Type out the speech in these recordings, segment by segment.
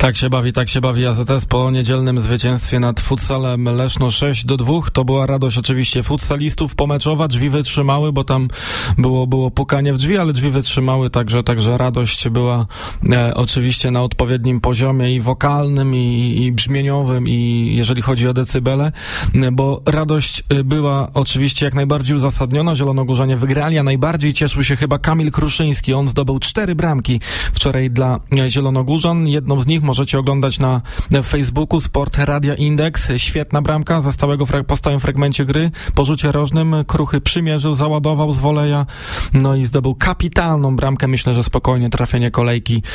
Tak się bawi AZS po niedzielnym zwycięstwie nad futsalem Leszno 6-2. To była radość oczywiście futsalistów pomeczowa. Drzwi wytrzymały, bo tam było pukanie w drzwi, ale drzwi wytrzymały, także radość była oczywiście na odpowiednim poziomie i wokalnym, i brzmieniowym, i jeżeli chodzi o decybele, bo radość była oczywiście jak najbardziej uzasadniona. Zielonogórzanie wygrali, a najbardziej cieszył się chyba Kamil Kruszyński. On zdobył 4 bramki wczoraj dla Zielonogórzan. Jedną z nich możecie oglądać na Facebooku Sport Radia Index. Świetna bramka ze po stałym fragmencie gry. Po rzucie rożnym Kruchy przymierzył, załadował z woleja, no i zdobył kapitalną bramkę. Myślę, że spokojnie trafienie kolejki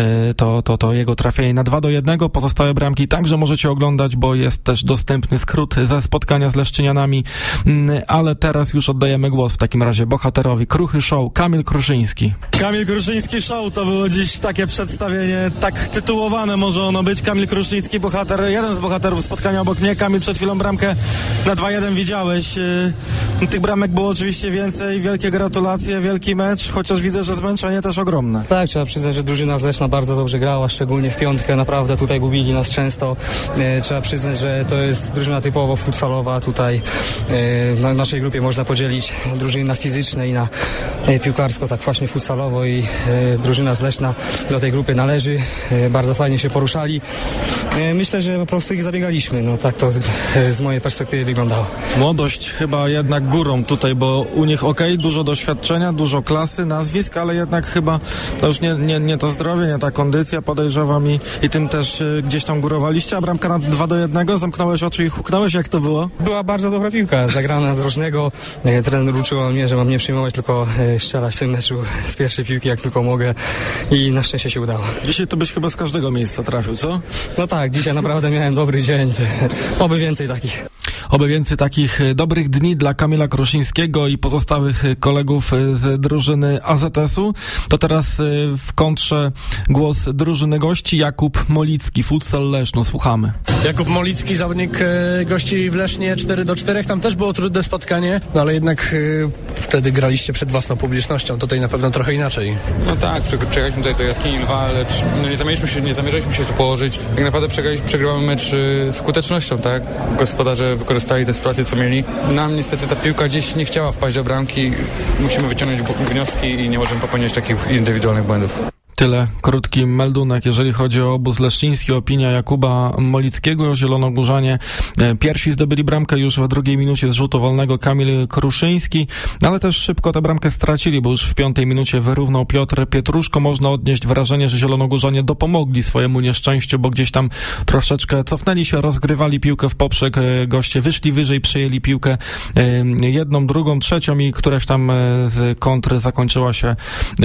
to jego trafienie na 2-1. Pozostałe bramki także możecie oglądać, bo jest też dostępny skrót ze spotkania z Leszczynianami, ale teraz już oddajemy głos w takim razie bohaterowi Kruchy Show, Kamil Kruszyński. Kamil Kruszyński Show to było dziś takie przedstawienie, tak tytułowane może ono być. Kamil Kruszyński, bohater, jeden z bohaterów spotkania obok mnie. Kamil, przed chwilą bramkę na 2-1 widziałeś. Tych bramek było oczywiście więcej. Wielkie gratulacje, wielki mecz, chociaż widzę, że zmęczenie też ogromne. Tak, trzeba przyznać, że drużyna z Leszna bardzo dobrze grała, szczególnie w piątkę. Naprawdę tutaj gubili nas często. Trzeba przyznać, że to jest drużyna typowo futsalowa. Tutaj w naszej grupie można podzielić drużyny na fizyczne i na piłkarsko, tak właśnie futsalowo, i drużyna z Leszna do tej grupy należy. Bardzo fajnie się poruszali. Myślę, że po prostu ich zabiegaliśmy. No tak to z mojej perspektywy wyglądało. Młodość chyba jednak górą tutaj, bo u nich dużo doświadczenia, dużo klasy, nazwisk, ale jednak chyba to już nie to zdrowie, nie ta kondycja, podejrzewam, i tym też gdzieś tam górowaliście, a bramka na 2-1, zamknąłeś oczy i huknąłeś, jak to było? Była bardzo dobra piłka, zagrana z rożnego. Trener uczył mnie, że mam nie przyjmować, tylko strzelać w tym meczu z pierwszej piłki, jak tylko mogę, i na szczęście się udało. Dzisiaj to byś chyba z każdego miejsca trafił, co? No tak, dzisiaj naprawdę miałem dobry dzień. Oby więcej takich. Oby więcej takich dobrych dni dla Kamila Kruszyńskiego i pozostałych kolegów z drużyny AZS-u. To teraz w kontrze głos drużyny gości, Jakub Molicki, Futsal Leszno. Słuchamy. Jakub Molicki, zawodnik gości w Lesznie 4-4. Tam też było trudne spotkanie, no ale jednak wtedy graliście przed własną publicznością. Tutaj na pewno trochę inaczej. No tak, przyjechaliśmy tutaj do Jaskini Lwa, lecz nie zamierzaliśmy się tu położyć. Tak naprawdę przegrywamy mecz skutecznością, tak? Gospodarze wykorzystali te sytuacje, co mieli. Nam niestety ta piłka gdzieś nie chciała wpaść do bramki. Musimy wyciągnąć wnioski i nie możemy popełniać takich indywidualnych błędów. Tyle krótki meldunek, jeżeli chodzi o obóz leszczyński. Opinia Jakuba Molickiego. Zielonogórzanie pierwsi zdobyli bramkę już w 2 minucie z rzutu wolnego Kamil Kruszyński, ale też szybko tę bramkę stracili, bo już w 5 minucie wyrównał Piotr Pietruszko. Można odnieść wrażenie, że zielonogórzanie dopomogli swojemu nieszczęściu, bo gdzieś tam troszeczkę cofnęli się, rozgrywali piłkę w poprzek. Goście wyszli wyżej, przejęli piłkę jedną, drugą, trzecią i któraś tam z kontry zakończyła się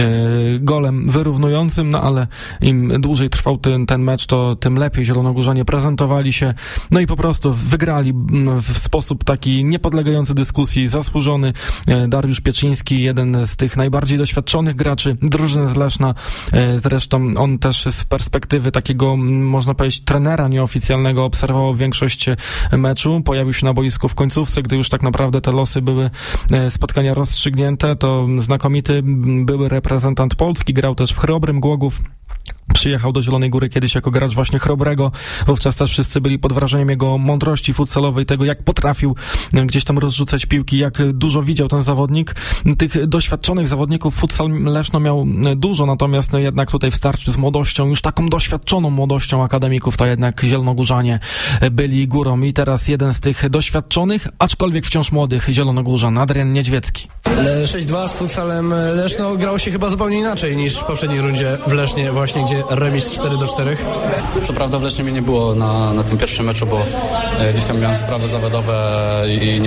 golem wyrównującym. No ale im dłużej trwał ten mecz, to tym lepiej zielonogórzanie prezentowali się, no i po prostu wygrali w sposób taki niepodlegający dyskusji, zasłużony. Dariusz Pieczyński, jeden z tych najbardziej doświadczonych graczy drużyny z Leszna, zresztą on też z perspektywy takiego, można powiedzieć, trenera nieoficjalnego obserwował większość meczu, pojawił się na boisku w końcówce, gdy już tak naprawdę te losy były spotkania rozstrzygnięte. To znakomity były reprezentant Polski, grał też w Chrobrym Głogów. Przyjechał do Zielonej Góry kiedyś jako gracz właśnie Chrobrego. Wówczas też wszyscy byli pod wrażeniem jego mądrości futsalowej, tego jak potrafił gdzieś tam rozrzucać piłki, jak dużo widział ten zawodnik. Tych doświadczonych zawodników futsal Leszno miał dużo, natomiast no jednak tutaj w starciu z młodością, już taką doświadczoną młodością akademików, to jednak zielonogórzanie byli górą. I teraz jeden z tych doświadczonych, aczkolwiek wciąż młodych zielonogórzan, Adrian Niedźwiecki. 6-2 z futsalem Leszno grało się chyba zupełnie inaczej niż w poprzedniej rundzie w Lesznie, właśnie gdzie remis 4-4. Co prawda w Lesznie mnie nie było na tym pierwszym meczu, bo gdzieś tam miałem sprawy zawodowe i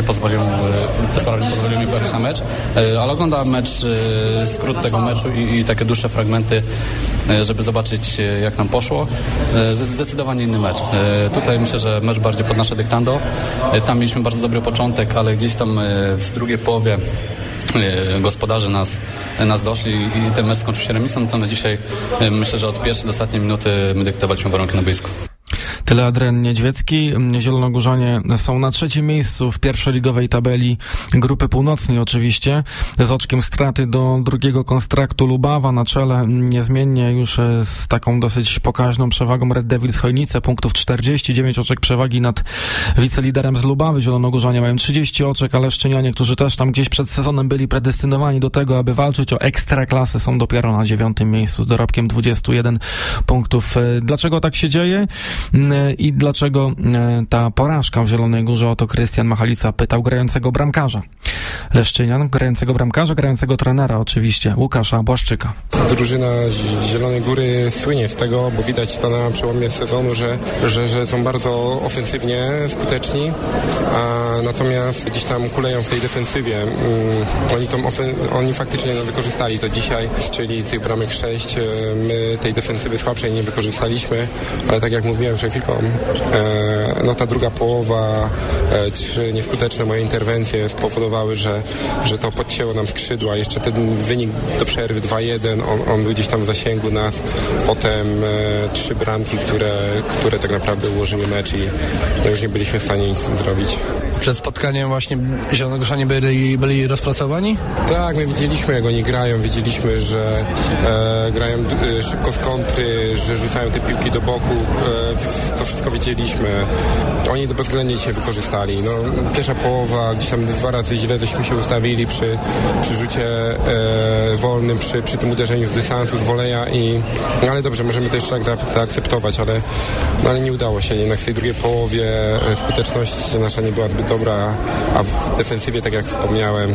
te sprawy nie pozwoliły mi pojechać na mecz, ale oglądałem mecz, skrót tego meczu i takie dłuższe fragmenty, żeby zobaczyć, jak nam poszło. Zdecydowanie inny mecz. Tutaj myślę, że mecz bardziej pod nasze dyktando. Tam mieliśmy bardzo dobry początek, ale gdzieś tam w drugiej połowie gospodarze nas doszli i ten mecz skończył się remisem, natomiast dzisiaj myślę, że od pierwszej do ostatniej minuty my dyktowaliśmy warunki na boisku. Tyle Adrian Niedźwiecki. Zielonogórzanie są na 3. miejscu w pierwszoligowej tabeli Grupy Północnej oczywiście, z oczkiem straty do drugiego konstraktu Lubawa. Na czele niezmiennie już z taką dosyć pokaźną przewagą Red Devils Chojnice, punktów 49 oczek przewagi nad wiceliderem z Lubawy. Zielonogórzanie mają 30 oczek, ale Leszczynianie, którzy też tam gdzieś przed sezonem byli predestynowani do tego, aby walczyć o ekstraklasę, są dopiero na 9. miejscu z dorobkiem 21 punktów. Dlaczego tak się dzieje? I dlaczego ta porażka w Zielonej Górze? O to Krystian Machalica pytał grającego bramkarza Leszczynian, grającego bramkarza, grającego trenera oczywiście, Łukasza Błaszczyka. Drużyna z Zielonej Góry słynie z tego, bo widać to na przełomie sezonu, że są bardzo ofensywnie skuteczni, natomiast gdzieś tam kuleją w tej defensywie. Oni faktycznie wykorzystali to dzisiaj, czyli tych bramek 6. My tej defensywy słabszej nie wykorzystaliśmy, ale tak jak mówiłem przed chwilką, ta druga połowa, czy nieskuteczne moje interwencje spowodowały, że to podcięło nam skrzydła. Jeszcze ten wynik do przerwy 2-1, on był gdzieś tam w zasięgu nas. Potem 3 bramki, które tak naprawdę ułożyły mecz i już nie byliśmy w stanie nic z tym zrobić. Przed spotkaniem właśnie Zielonogórzanie byli rozpracowani? Tak, my widzieliśmy, jak oni grają, widzieliśmy, że grają szybko z kontry, że rzucają te piłki do boku, to wszystko widzieliśmy. Oni to bezwzględnie się wykorzystali. Pierwsza połowa, gdzieś tam 2 razy źle żeśmy się ustawili przy rzucie wolnym, przy tym uderzeniu z dystansu, z woleja ale dobrze, możemy to jeszcze tak zaakceptować, ale nie udało się. Jednak w tej drugiej połowie skuteczność nasza nie była zbyt dobra, a w defensywie, tak jak wspomniałem,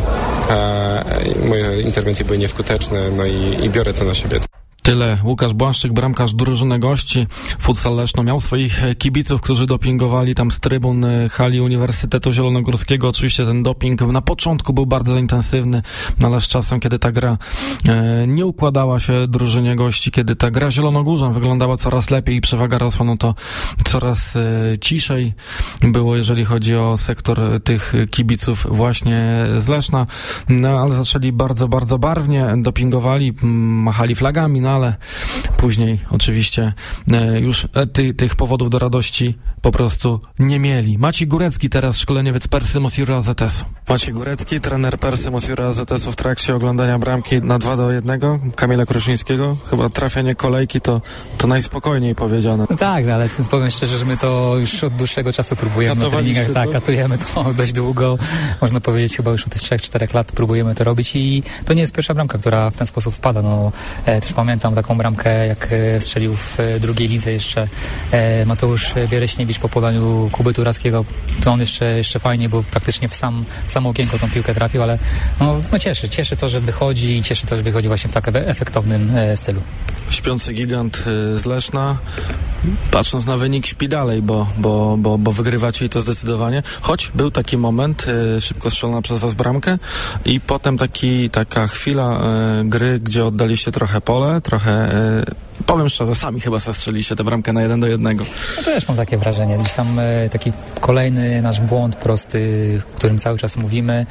moje interwencje były nieskuteczne, i biorę to na siebie. Tyle Łukasz Błaszczyk, bramkarz drużyny gości. Futsal Leszno miał swoich kibiców, którzy dopingowali tam z trybun hali Uniwersytetu Zielonogórskiego. Oczywiście ten doping na początku był bardzo intensywny, ale z czasem, kiedy ta gra nie układała się drużynie gości, kiedy ta gra Zielonogórzan wyglądała coraz lepiej i przewaga rosła, to coraz ciszej było, jeżeli chodzi o sektor tych kibiców właśnie z Leszna. Ale zaczęli bardzo, bardzo barwnie, dopingowali, machali flagami, ale później oczywiście już tych powodów do radości po prostu nie mieli. Maciej Górecki teraz, szkoleniowiec Persy Mosjura AZS-u. Maciej Górecki, trener Persy Mosjura AZS-u w trakcie oglądania bramki na 2-1 Kamila Kruszyńskiego. Chyba trafienie kolejki to najspokojniej powiedziane. No tak, ale powiem szczerze, że my to już od dłuższego czasu próbujemy na treningach. Tak, katujemy to dość długo. Można powiedzieć, chyba już od tych 3-4 lat próbujemy to robić i to nie jest pierwsza bramka, która w ten sposób wpada. Też pamiętam taką bramkę, jak strzelił w drugiej lidze jeszcze Mateusz Wiereśniewicz po podaniu Kuby Turaskiego. To on jeszcze fajnie, bo praktycznie w samo okienko tą piłkę trafił, ale cieszy to, że wychodzi i cieszy to, że wychodzi właśnie w tak efektownym stylu. Śpiący gigant z Leszna, patrząc na wynik, śpi dalej, bo wygrywacie i to zdecydowanie. Choć był taki moment, szybko strzelona przez was bramkę i potem taka chwila gry, gdzie oddaliście trochę pole, powiem szczerze, sami chyba zastrzeliście tę bramkę na 1-1. No też mam takie wrażenie. Gdzieś tam taki kolejny nasz błąd prosty, o którym cały czas mówimy,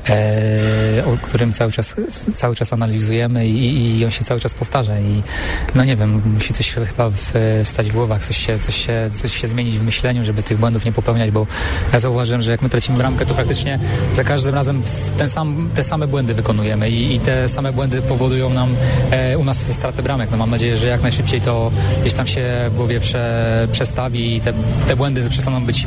o którym cały czas analizujemy i on się cały czas powtarza i nie wiem, musi coś chyba stać w głowach, coś się zmienić w myśleniu, żeby tych błędów nie popełniać, bo ja zauważyłem, że jak my tracimy bramkę, to praktycznie za każdym razem te same błędy wykonujemy i te same błędy powodują nam u nas stratę bramek. Mam nadzieję, że jak najszybciej to gdzieś tam się w głowie przestawi i te błędy przestaną być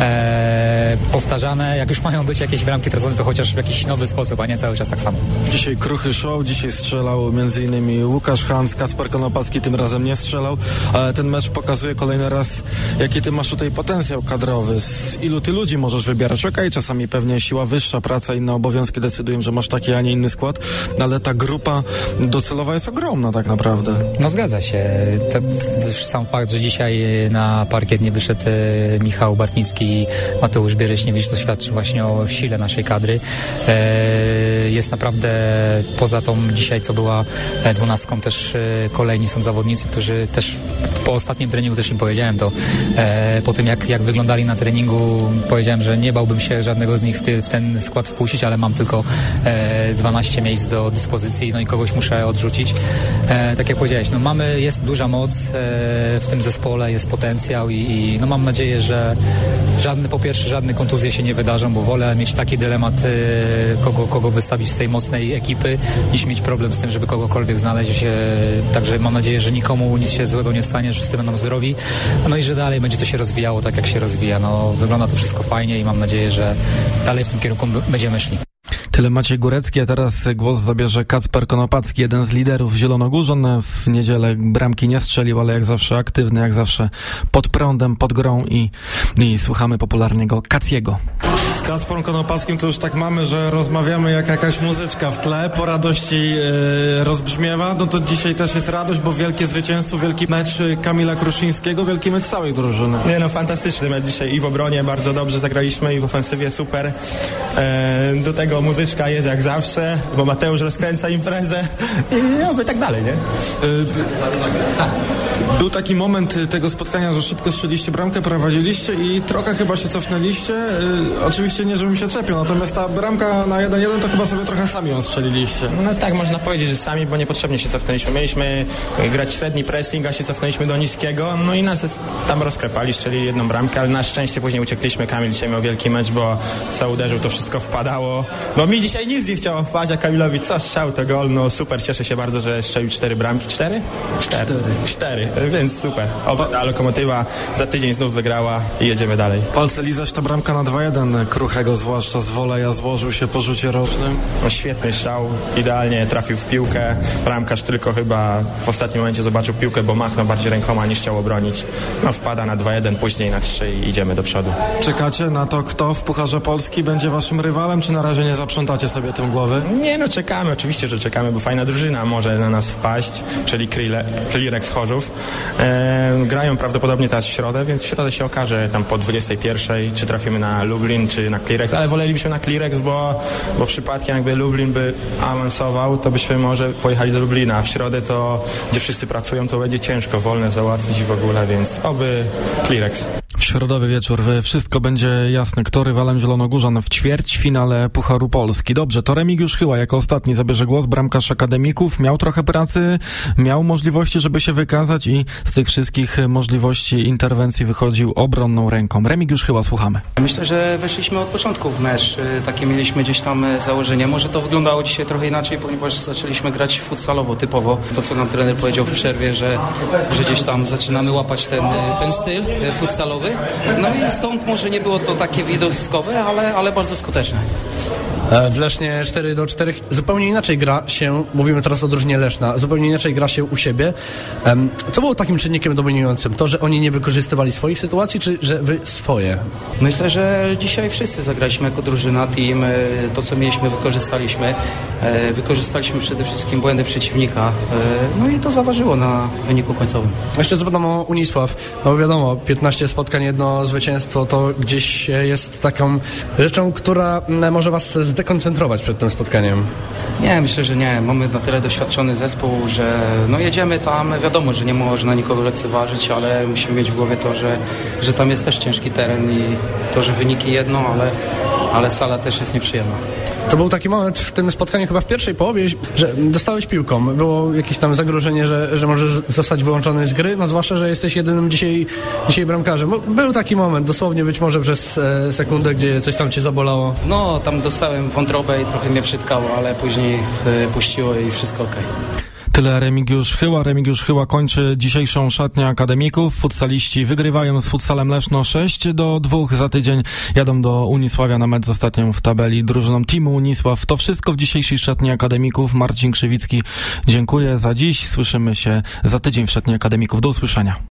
powtarzane. Jak już mają być jakieś bramki tracone, to chociaż w jakiś nowy sposób, a nie cały czas tak samo. Dzisiaj kruchy show, dzisiaj strzelał m.in. Łukasz Hans, Kacper Konopacki tym razem nie strzelał, ale ten mecz pokazuje kolejny raz, jaki ty masz tutaj potencjał kadrowy, z ilu ty ludzi możesz wybierać. Okej, czasami pewnie siła wyższa, praca, inne obowiązki decydują, że masz taki, a nie inny skład, ale ta grupa docelowa jest ogromna tak naprawdę. Zgadza się. Też sam fakt, że dzisiaj na parkiet nie wyszedł Michał Bartnicki i Mateusz Wiereśniewicz, to świadczy właśnie o sile naszej kadry. Jest naprawdę, poza tą dzisiaj, co była 12, też kolejni są zawodnicy, którzy też po ostatnim treningu też im powiedziałem to, po tym jak wyglądali na treningu, powiedziałem, że nie bałbym się żadnego z nich w ten skład wpuścić, ale mam tylko 12 miejsc do dyspozycji, no i kogoś muszę odrzucić. Tak jak powiedziałeś, no jest duża moc w tym zespole, jest potencjał i no mam nadzieję, że po pierwsze żadne kontuzje się nie wydarzą, bo wolę mieć taki dylemat, kogo wystawić z tej mocnej ekipy, niż mieć problem z tym, żeby kogokolwiek znaleźć. Także mam nadzieję, że nikomu nic się złego nie stanie, że wszyscy będą zdrowi. No i że dalej będzie to się rozwijało tak, jak się rozwija. No, wygląda to wszystko fajnie i mam nadzieję, że dalej w tym kierunku będziemy szli. Tyle Maciej Górecki, a teraz głos zabierze Kacper Konopacki, jeden z liderów Zielonogórzan. W niedzielę bramki nie strzelił, ale jak zawsze aktywny, jak zawsze pod prądem, pod grą i słuchamy popularnego Kaciego. Z Kacprem Konopackim to już tak mamy, że rozmawiamy jak jakaś muzyczka w tle, po radości rozbrzmiewa. No to dzisiaj też jest radość, bo wielkie zwycięstwo, wielki mecz Kamila Kruszyńskiego, wielki mecz całej drużyny. Nie no, fantastyczny mecz dzisiaj i w obronie bardzo dobrze zagraliśmy i w ofensywie super. Do tego muzyczka jest jak zawsze, bo Mateusz rozkręca imprezę i oby tak dalej, nie? Był taki moment tego spotkania, że szybko strzeliście bramkę, prowadziliście i trochę chyba się cofnęliście. Oczywiście nie, żebym się czepiał, natomiast ta bramka na 1-1 to chyba sobie trochę sami ją strzeliliście. No tak, można powiedzieć, że sami, bo niepotrzebnie się cofnęliśmy. Mieliśmy grać średni pressing, a się cofnęliśmy do niskiego, no i nas tam rozkrepali, strzelili jedną bramkę, ale na szczęście później uciekliśmy. Kamil dzisiaj miał wielki mecz, bo co uderzył, to wszystko wpadało. Bo mi dzisiaj nic nie chciało wpaść, a Kamilowi co strzał, to gol, no super, cieszę się bardzo, że strzelił 4 bramki. 4? 4, więc super. A Lokomotywa za tydzień znów wygrała i jedziemy dalej. Palce lizać, ta bramka na 2-1 Kruchego, zwłaszcza z woleja, złożył się po rzucie rocznym. No, świetny strzał, idealnie trafił w piłkę. Bramkarz tylko chyba w ostatnim momencie zobaczył piłkę, bo machnął bardziej rękoma niż chciał obronić. No wpada na 2-1, później na 3 i idziemy do przodu. Czekacie na to, kto w Pucharze Polski będzie waszym rywalem, czy na razie nie zaprzątacie sobie tym głowy? Nie no, czekamy, oczywiście, że czekamy, bo fajna drużyna może na nas wpaść, czyli Clearex Chorzów. Grają prawdopodobnie teraz w środę, więc w środę się okaże tam po 21, czy trafimy na Lublin, czy na Clearex, ale wolelibyśmy na Clearex, bo przypadkiem jakby Lublin by awansował, to byśmy może pojechali do Lublina, a w środę to, gdzie wszyscy pracują, to będzie ciężko wolne załatwić w ogóle, więc oby Clearex. W środowy wieczór wszystko będzie jasne, kto rywalem Zielonogórzan w ćwierćfinale Pucharu Polski. Dobrze, to Remigiusz Chyła jako ostatni zabierze głos, bramkarz Akademików. Miał trochę pracy, miał możliwości, żeby się wykazać i z tych wszystkich możliwości interwencji wychodził obronną ręką. Remigiusz Chyła, słuchamy. Myślę, że weszliśmy od początku w mecz. Takie mieliśmy gdzieś tam założenie. Może to wyglądało dzisiaj trochę inaczej, ponieważ zaczęliśmy grać futsalowo, typowo. To, co nam trener powiedział w przerwie, że gdzieś tam zaczynamy łapać ten styl futsalowy. No i stąd może nie było to takie widowiskowe, ale bardzo skuteczne. W Lesznie 4-4 zupełnie inaczej gra się, mówimy teraz o drużynie Leszna, zupełnie inaczej gra się u siebie. Co było takim czynnikiem dominującym? To, że oni nie wykorzystywali swoich sytuacji, czy że wy swoje? Myślę, że dzisiaj wszyscy zagraliśmy jako drużyna, team. To, co mieliśmy, wykorzystaliśmy. Wykorzystaliśmy przede wszystkim błędy przeciwnika. No i to zaważyło na wyniku końcowym. Jeszcze zapytam o Unisław. No wiadomo, 15 spotkań, jedno zwycięstwo to gdzieś jest taką rzeczą, która może was zdekoncentrować przed tym spotkaniem. Nie, myślę, że nie. Mamy na tyle doświadczony zespół, że no jedziemy tam. Wiadomo, że nie można nikogo lekceważyć, ale musimy mieć w głowie to, że tam jest też ciężki teren i to, że wyniki jedno, ale sala też jest nieprzyjemna. To był taki moment w tym spotkaniu chyba w pierwszej połowie, że dostałeś piłką. Było jakieś tam zagrożenie, że możesz zostać wyłączony z gry, no zwłaszcza, że jesteś jedynym dzisiaj bramkarzem. Był taki moment, dosłownie być może przez sekundę, gdzie coś tam cię zabolało. No, tam dostałem wątrobę i trochę mnie przytkało, ale później puściło i wszystko okej. Tyle Remigiusz Chyła. Remigiusz Chyła kończy dzisiejszą szatnię Akademików. Futsaliści wygrywają z Futsalem Leszno 6-2. Za tydzień jadą do Unisławia na mecz z ostatnią w tabeli drużyną Teamu Unisław. To wszystko w dzisiejszej szatni Akademików. Marcin Krzywicki, dziękuję za dziś. Słyszymy się za tydzień w szatni Akademików. Do usłyszenia.